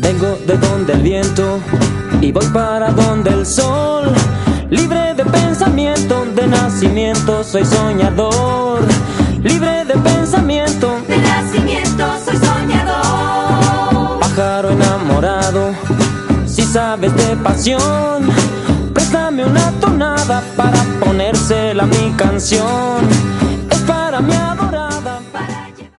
Vengo de donde el viento y voy para donde el sol. Libre de pensamiento, de nacimiento soy soñador. Libre de pensamiento, de nacimiento soy soñador. Pájaro enamorado, si sabes de pasión, préstame una tonada para ponérsela a mi canción. Es para mi adoración.